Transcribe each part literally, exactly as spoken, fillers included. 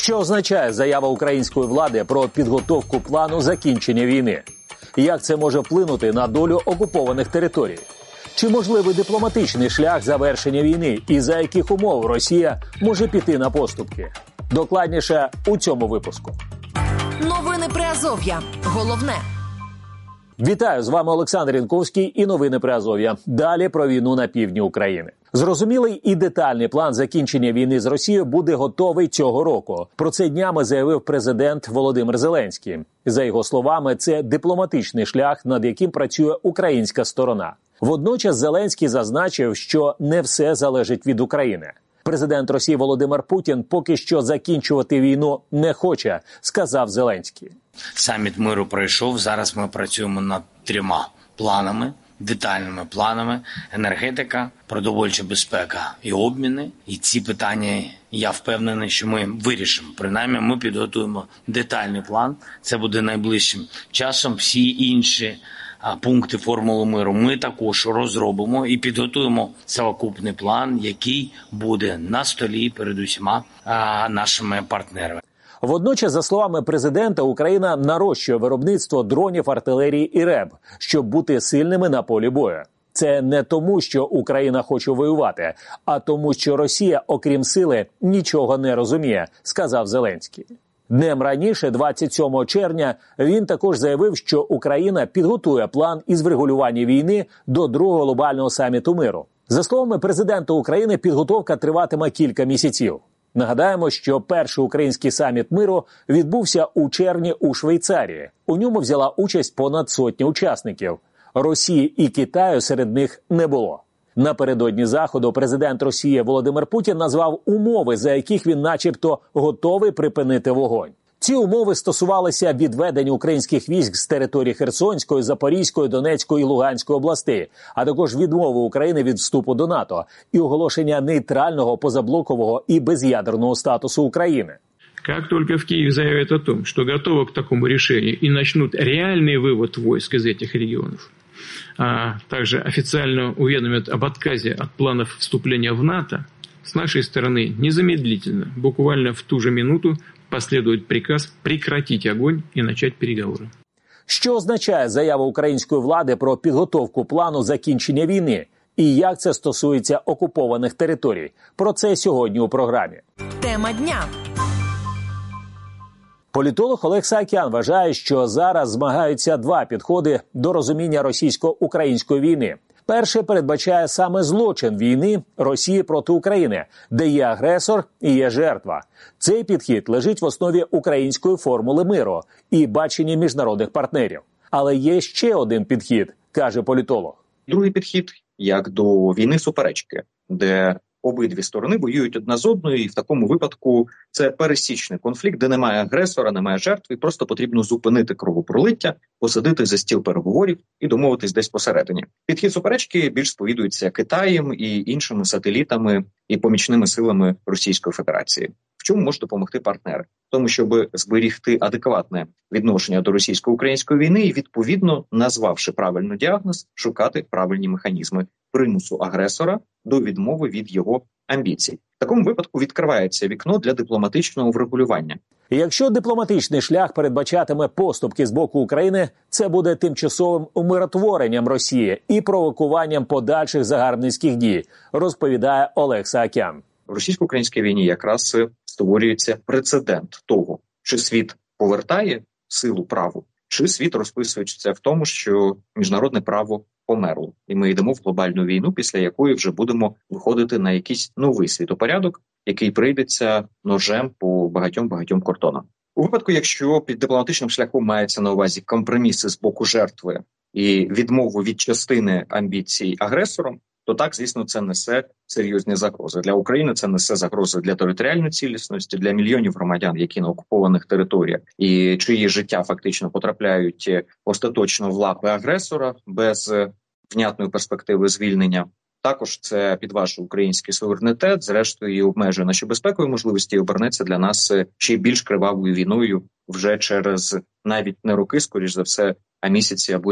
Що означає заява української влади про підготовку плану закінчення війни? Як це може вплинути на долю окупованих територій? Чи можливий дипломатичний шлях завершення війни і за яких умов Росія може піти на поступки? Докладніше у цьому випуску. Новини Приазов'я. Головне. Вітаю, з вами Олександр Янковський і новини Приазов'я. Далі про війну на півдні України. Зрозумілий і детальний план закінчення війни з Росією буде готовий цього року. Про це днями заявив президент Володимир Зеленський. За його словами, це дипломатичний шлях, над яким працює українська сторона. Водночас Зеленський зазначив, що не все залежить від України. Президент Росії Володимир Путін поки що закінчувати війну не хоче, сказав Зеленський. Саміт миру пройшов, зараз ми працюємо над трьома планами, детальними планами: енергетика, продовольча безпека і обміни. І ці питання, я впевнений, що ми вирішимо. Принаймні, ми підготуємо детальний план. Це буде найближчим часом. Всі інші пункти формули миру ми також розробимо і підготуємо совокупний план, який буде на столі перед усіма а, нашими партнерами. Водночас, за словами президента, Україна нарощує виробництво дронів, артилерії і РЕБ, щоб бути сильними на полі бою. Це не тому, що Україна хоче воювати, а тому, що Росія, окрім сили, нічого не розуміє, сказав Зеленський. Днем раніше, двадцять сьомого червня, він також заявив, що Україна підготує план із врегулювання війни до другого глобального саміту миру. За словами президента України, підготовка триватиме кілька місяців. Нагадаємо, що перший український саміт миру відбувся у червні у Швейцарії. У ньому взяла участь понад сотня учасників. Росії і Китаю серед них не було. Напередодні заходу президент Росії Володимир Путін назвав умови, за яких він начебто готовий припинити вогонь. Ці умови стосувалися відведення українських військ з території Херсонської, Запорізької, Донецької і Луганської областей, а також відмови України від вступу до НАТО і оголошення нейтрального, позаблокового і без'ядерного статусу України. Как только в Киев заявят о том, что готовы к такому решению и начнут реальный вывод войск из этих регионов, а также официально уведомят об отказе от планов вступления в НАТО, с нашей стороны незамедлительно, буквально в ту же минуту, последует приказ прекратить огонь и начать переговоры. Що означає заява української влади про підготовку плану закінчення війни? І як це стосується окупованих територій? Про це сьогодні у програмі. Тема дня. Політолог Олег Саакян вважає, що зараз змагаються два підходи до розуміння російсько-української війни. Перший передбачає саме злочин війни Росії проти України, де є агресор і є жертва. Цей підхід лежить в основі української формули миру і бачення міжнародних партнерів. Але є ще один підхід, каже політолог. Другий підхід – як до війни суперечки, де обидві сторони воюють одна з одною, і в такому випадку це пересічний конфлікт, де немає агресора, немає жертви, просто потрібно зупинити кровопролиття, посадити за стіл переговорів і домовитись десь посередині. Підхід суперечки більш сповідується Китаєм і іншими сателітами і помічними силами Російської Федерації. В чому може допомогти партнери? В тому, щоб зберігти адекватне відношення до російсько-української війни і, відповідно, назвавши правильно діагноз, шукати правильні механізми примусу агресора до відмови від його амбіцій. В такому випадку відкривається вікно для дипломатичного врегулювання. Якщо дипломатичний шлях передбачатиме поступки з боку України, це буде тимчасовим умиротворенням Росії і провокуванням подальших загарбницьких дій, розповідає Олег Саакян. В російсько-українській війні якраз створюється прецедент того, чи світ повертає силу праву, чи світ розписується в тому, що міжнародне право померло. І ми йдемо в глобальну війну, після якої вже будемо виходити на якийсь новий світопорядок, який прийдеться ножем по багатьом-багатьом кордонам. У випадку, якщо під дипломатичним шляхом мається на увазі компроміси з боку жертви і відмову від частини амбіцій агресором, то так, звісно, це несе серйозні загрози. Для України це несе загрози для територіальної цілісності, для мільйонів громадян, які на окупованих територіях, і чиї життя фактично потрапляють остаточно в лапи агресора без внятної перспективи звільнення. Також це підважує український суверенітет, зрештою і обмежує наші безпекові можливості і обернеться для нас ще більш кривавою війною вже через навіть не роки, скоріш за все, а місяці або рік.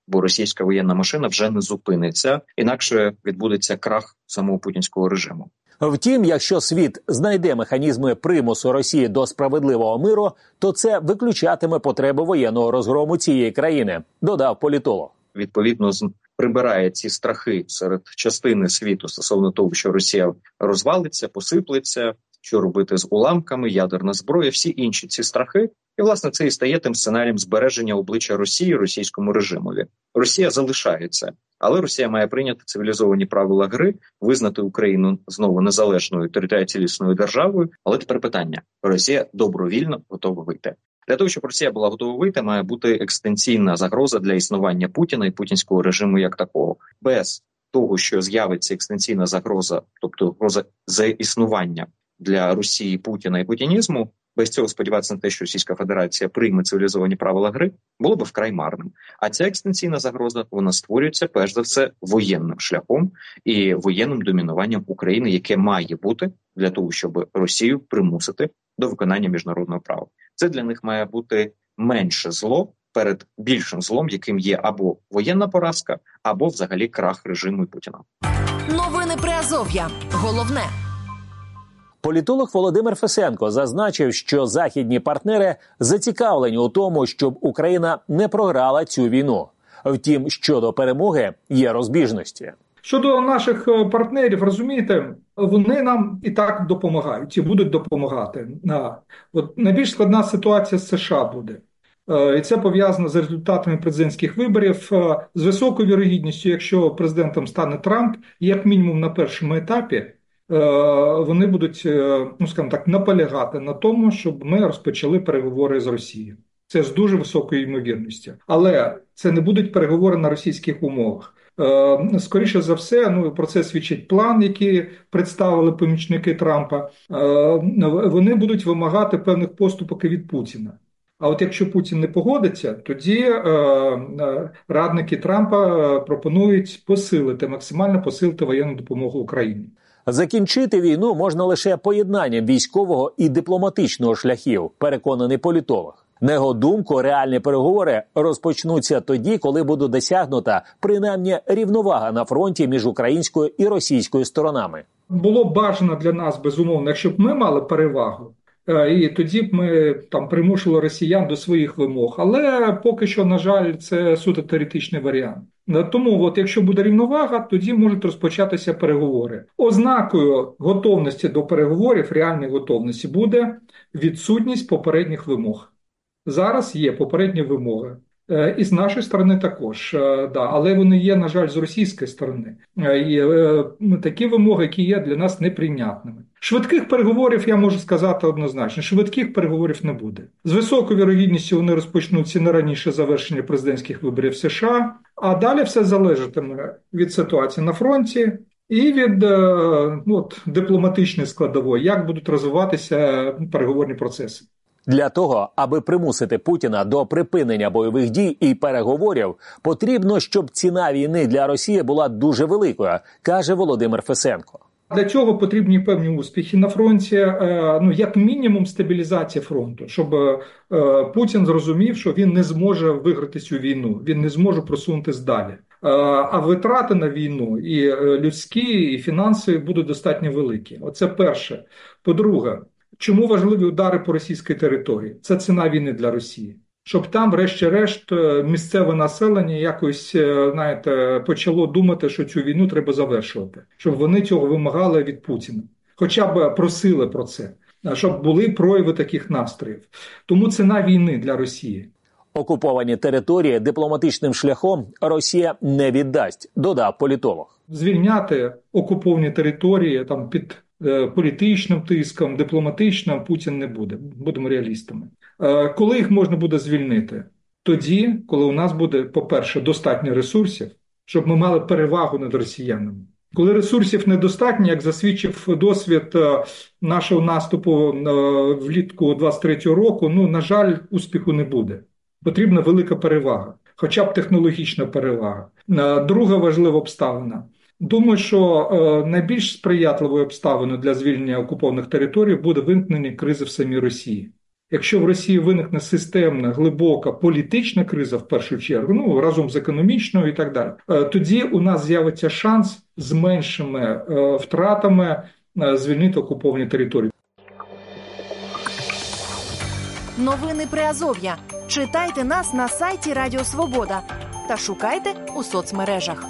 бо російська воєнна машина вже не зупиниться, інакше відбудеться крах самого путінського режиму. Втім, якщо світ знайде механізми примусу Росії до справедливого миру, то це виключатиме потреби воєнного розгрому цієї країни, додав політолог. Відповідно, прибирає ці страхи серед частини світу стосовно того, що Росія розвалиться, посиплеться, що робити з уламками, ядерна зброя, всі інші ці страхи. І, власне, це і стає тим сценарієм збереження обличчя Росії російському режимові. Росія залишається, але Росія має прийняти цивілізовані правила гри, визнати Україну знову незалежною територіально цілісною державою. Але тепер питання. Росія добровільно готова вийти. Для того, щоб Росія була готова вийти, має бути екстенційна загроза для існування Путіна і путінського режиму як такого. Без того, що з'явиться екстенційна загроза, тобто загроза за існування для Росії, Путіна і путінізму, без цього сподіватися на те, що Російська Федерація прийме цивілізовані правила гри, було б вкрай марним. А ця екстенційна загроза, вона створюється, перш за все, воєнним шляхом і воєнним домінуванням України, яке має бути для того, щоб Росію примусити до виконання міжнародного права. Це для них має бути менше зло перед більшим злом, яким є або воєнна поразка, або взагалі крах режиму Путіна. Новини Приазов'я. Головне. Політолог Володимир Фесенко зазначив, що західні партнери зацікавлені у тому, щоб Україна не програла цю війну. Втім, щодо перемоги є розбіжності. Щодо наших партнерів, розумієте, вони нам і так допомагають, і будуть допомагати. От найбільш складна ситуація з США буде. І це пов'язано з результатами президентських виборів. З високою вірогідністю, якщо президентом стане Трамп, як мінімум на першому етапі, вони будуть, ну скажімо так, наполягати на тому, щоб ми розпочали переговори з Росією. Це з дуже високою ймовірністю. Але це не будуть переговори на російських умовах. Скоріше за все, ну про це свідчить план, який представили помічники Трампа. Вони будуть вимагати певних поступок від Путіна. А от якщо Путін не погодиться, тоді е, е, радники Трампа пропонують посилити, максимально посилити воєнну допомогу Україні. Закінчити війну можна лише поєднанням військового і дипломатичного шляхів, переконаний політолог. На його думку, реальні переговори розпочнуться тоді, коли буде досягнута принаймні рівновага на фронті між українською і російською сторонами. Було б бажано для нас, безумовно, якщо б ми мали перевагу, і тоді б ми там примушували росіян до своїх вимог. Але поки що, на жаль, це суто теоретичний варіант. Тому, от, якщо буде рівновага, тоді можуть розпочатися переговори. Ознакою готовності до переговорів, реальної готовності, буде відсутність попередніх вимог. Зараз є попередні вимоги. І з нашої сторони також, да, але вони є, на жаль, з російської сторони. І такі вимоги, які є для нас неприйнятними. Швидких переговорів, я можу сказати однозначно, швидких переговорів не буде. З високою вірогідністю вони розпочнуться не раніше завершення президентських виборів США, а далі все залежатиме від ситуації на фронті і від ну, от, дипломатичної складової, як будуть розвиватися переговорні процеси. Для того, аби примусити Путіна до припинення бойових дій і переговорів, потрібно, щоб ціна війни для Росії була дуже великою, каже Володимир Фесенко. Для цього потрібні певні успіхи на фронті, ну як мінімум стабілізація фронту, щоб Путін зрозумів, що він не зможе виграти цю війну, він не зможе просунутися далі. А витрати на війну і людські, і фінансові будуть достатньо великі. Оце перше. По-друге, чому важливі удари по російській території? Це ціна війни для Росії. Щоб там, врешті-решт, місцеве населення якось, знаєте, почало думати, що цю війну треба завершувати. Щоб вони цього вимагали від Путіна. Хоча б просили про це. Щоб були прояви таких настроїв. Тому ціна війни для Росії. Окуповані території дипломатичним шляхом Росія не віддасть, додав політолог. Звільняти окуповані території там під політичним тиском, дипломатичним Путін не буде. Будемо реалістами. Коли їх можна буде звільнити? Тоді, коли у нас буде, по-перше, достатньо ресурсів, щоб ми мали перевагу над росіянами. Коли ресурсів недостатньо, як засвідчив досвід нашого наступу влітку двадцять третього року, ну, на жаль, успіху не буде. Потрібна велика перевага, хоча б технологічна перевага. Друга важлива обставина. Думаю, що е, найбільш сприятливою обставиною для звільнення окупованих територій буде виникнення кризи в самій Росії. Якщо в Росії виникне системна, глибока політична криза в першу чергу, ну разом з економічною і так далі, тоді у нас з'явиться шанс з меншими втратами звільнити окуповані території. Новини Приазов'я. Читайте нас на сайті Радіо Свобода та шукайте у соцмережах.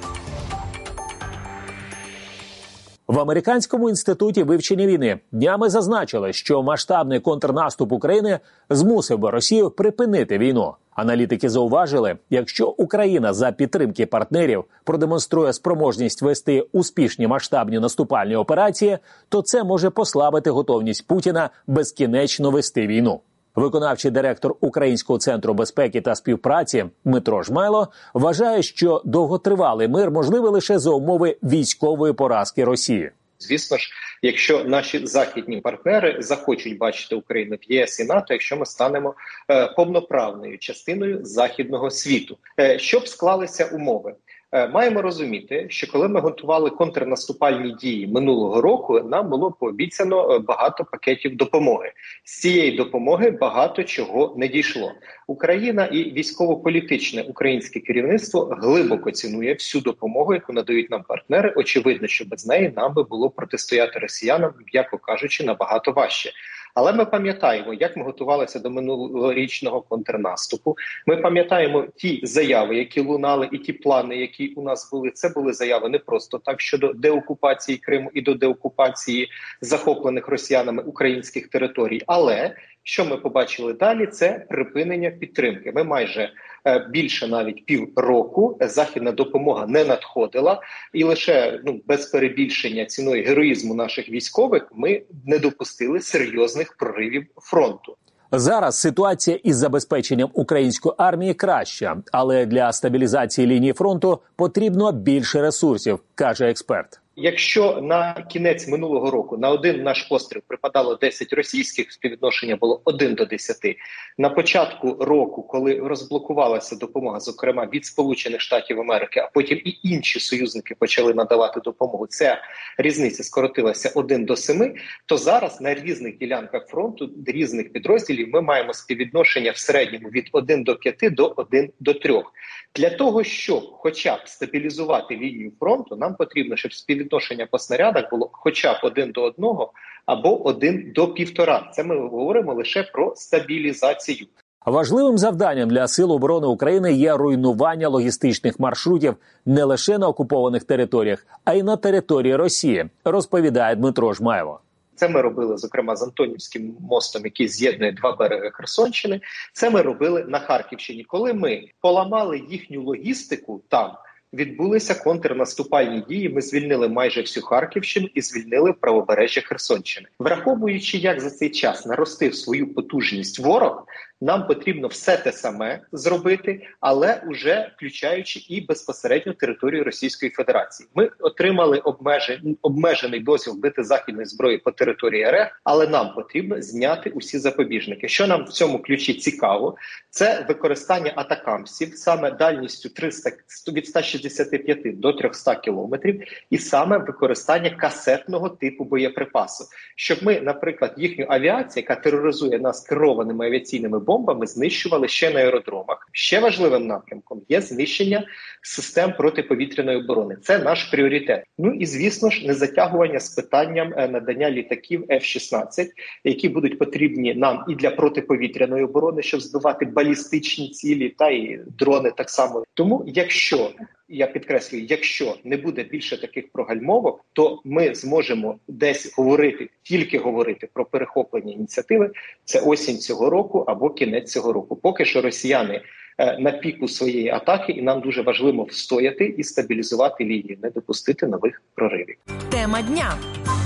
В Американському інституті вивчення війни днями зазначили, що масштабний контрнаступ України змусив би Росію припинити війну. Аналітики зауважили, якщо Україна за підтримки партнерів продемонструє спроможність вести успішні масштабні наступальні операції, то це може послабити готовність Путіна безкінечно вести війну. Виконавчий директор Українського центру безпеки та співпраці Дмитро Жмайло вважає, що довготривалий мир можливий лише за умови військової поразки Росії. Звісно ж, якщо наші західні партнери захочуть бачити Україну в ЄС і НАТО, якщо ми станемо е, повноправною частиною західного світу. Е, щоб склалися умови? Е, маємо розуміти, що коли ми готували контрнаступальні дії минулого року, нам було пообіцяно багато пакетів допомоги. З цієї допомоги багато чого не дійшло. Україна і військово-політичне українське керівництво глибоко цінує всю допомогу, яку надають нам партнери. Очевидно, що без неї нам би було протистояти росіянам, м'яко кажучи, набагато важче. Але ми пам'ятаємо, як ми готувалися до минулорічного контрнаступу. Ми пам'ятаємо ті заяви, які лунали, і ті плани, які у нас були. Це були заяви не просто так щодо деокупації Криму і до деокупації захоплених росіянами українських територій. Але що ми побачили далі, це припинення підтримки. Ми майже е, більше навіть півроку західна допомога не надходила. І лише ну, без перебільшення ціною героїзму наших військових ми не допустили серйозних проривів фронту. Зараз ситуація із забезпеченням української армії краща, але для стабілізації лінії фронту потрібно більше ресурсів, каже експерт. Якщо на кінець минулого року на один наш постріл припадало десять російських, співвідношення було один до десяти. На початку року, коли розблокувалася допомога, зокрема від Сполучених Штатів Америки, а потім і інші союзники почали надавати допомогу, ця різниця скоротилася один до семи, то зараз на різних ділянках фронту, різних підрозділів ми маємо співвідношення в середньому від один до п'яти до один до трьох. Для того, щоб хоча б стабілізувати лінію фронту, нам потрібно, щоб співвідношення по снарядах було хоча б один до одного або один до півтора. Це ми говоримо лише про стабілізацію. Важливим завданням для Сил оборони України є руйнування логістичних маршрутів не лише на окупованих територіях, а й на території Росії, розповідає Дмитро Жмайло. Це ми робили, зокрема, з Антонівським мостом, який з'єднує два береги Херсонщини. Це ми робили на Харківщині. Коли ми поламали їхню логістику там, відбулися контрнаступальні дії, ми звільнили майже всю Харківщину і звільнили правобережжя Херсонщини. Враховуючи, як за цей час наростив свою потужність ворог, нам потрібно все те саме зробити, але уже включаючи і безпосередньо територію Російської Федерації. Ми отримали обмежений, обмежений дозвіл бити західної зброї по території РФ, але нам потрібно зняти усі запобіжники. Що нам в цьому ключі цікаво, це використання атакамсів саме дальністю триста, від ста шістдесяти п'яти до трьохсот кілометрів і саме використання касетного типу боєприпасу. Щоб ми, наприклад, їхню авіацію, яка тероризує нас керованими авіаційними бомбами, знищували ще на аеродромах. Ще важливим напрямком є знищення систем протиповітряної оборони. Це наш пріоритет. Ну і, звісно ж, не затягування з питанням надання літаків еф шістнадцять, які будуть потрібні нам і для протиповітряної оборони, щоб збивати балістичні цілі, та і дрони так само. Тому, якщо, я підкреслюю, якщо не буде більше таких прогальмовок, то ми зможемо десь говорити, тільки говорити про перехоплення ініціативи, це осінь цього року або кінець цього року. Поки що росіяни е, на піку своєї атаки, і нам дуже важливо встояти і стабілізувати лінію, не допустити нових проривів. Тема дня.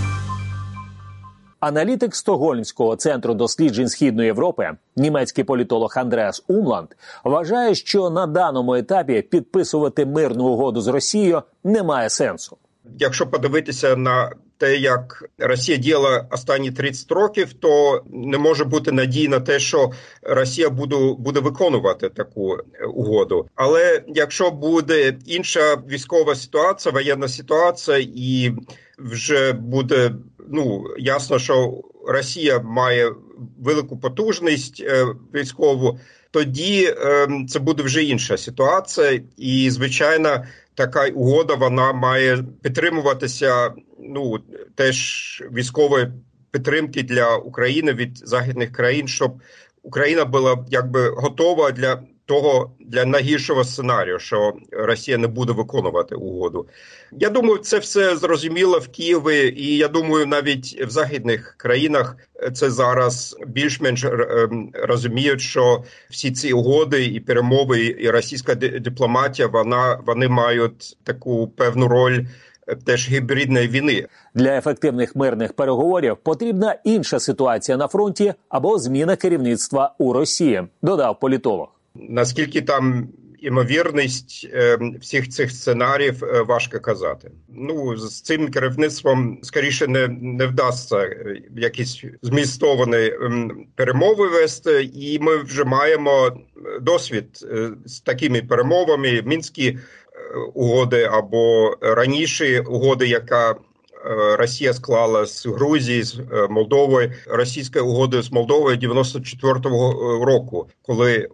Аналітик Стокгольмського центру досліджень Східної Європи, німецький політолог Андреас Умланд, вважає, що на даному етапі підписувати мирну угоду з Росією немає сенсу. Якщо подивитися на те, як Росія діяла останні тридцять років, то не може бути надії на те, що Росія буде, буде виконувати таку угоду. Але якщо буде інша військова ситуація, воєнна ситуація, і вже буде ну ясно, що Росія має велику потужність військову, тоді це буде вже інша ситуація. І, звичайно, така угода, вона має підтримуватися, ну, теж військової підтримки для України від західних країн, щоб Україна була якби готова для того, для найгіршого сценарію, що Росія не буде виконувати угоду. Я думаю, це все зрозуміло в Києві, і я думаю, навіть в західних країнах це зараз більш-менш розуміють, що всі ці угоди і перемови, і російська дипломатія, вона, вони мають таку певну роль теж гібридної війни. Для ефективних мирних переговорів потрібна інша ситуація на фронті або зміна керівництва у Росії, додав політолог. Наскільки там імовірність е, всіх цих сценаріїв е, важко казати. Ну, з цим керівництвом, скоріше, не, не вдасться якісь змістовані е, перемови вести, і ми вже маємо досвід е, з такими перемовами, мінські е, угоди або раніше угоди, яка Росія склала з Грузії, з Молдовою, російська угода з Молдовою дев'яносто четвертого року, коли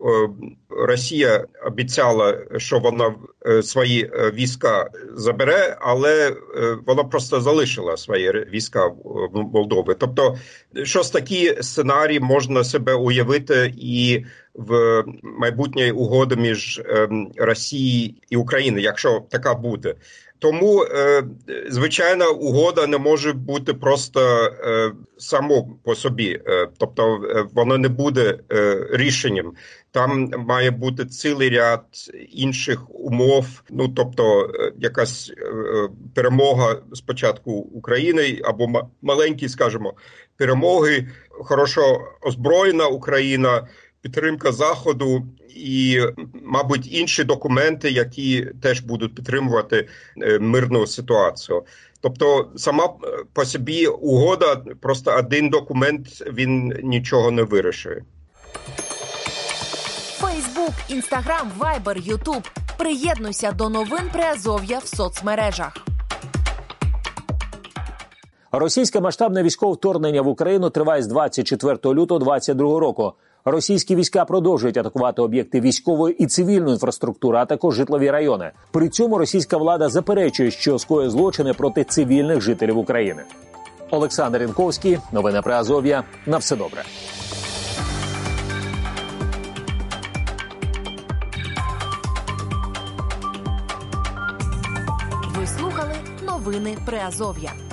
Росія обіцяла, що вона свої війська забере, але вона просто залишила свої війська в Молдові. Тобто, щось такі сценарії можна себе уявити і в майбутній угоді між Росією і Україною, якщо така буде. Тому, звичайно, угода не може бути просто само по собі. Тобто, воно не буде рішенням. Там має бути цілий ряд інших умов. Ну, тобто, якась перемога спочатку України або маленькі, скажімо, перемоги, хорошо озброєна Україна, підтримка Заходу і, мабуть, інші документи, які теж будуть підтримувати мирну ситуацію. Тобто, сама по собі угода, просто один документ, він нічого не вирішує. Фейсбук, Інстаграм, Вайбер, Ютуб. Приєднуйся до новин Приазов'я в соцмережах. Російське масштабне військове вторгнення в Україну триває з двадцять четвертого лютого двадцять другого року. Російські війська продовжують атакувати об'єкти військової і цивільної інфраструктури, а також житлові райони. При цьому російська влада заперечує, що скоює злочини проти цивільних жителів України. Олександр Янковський, новини Приазов'я. На все добре. Ви слухали новини Приазов'я.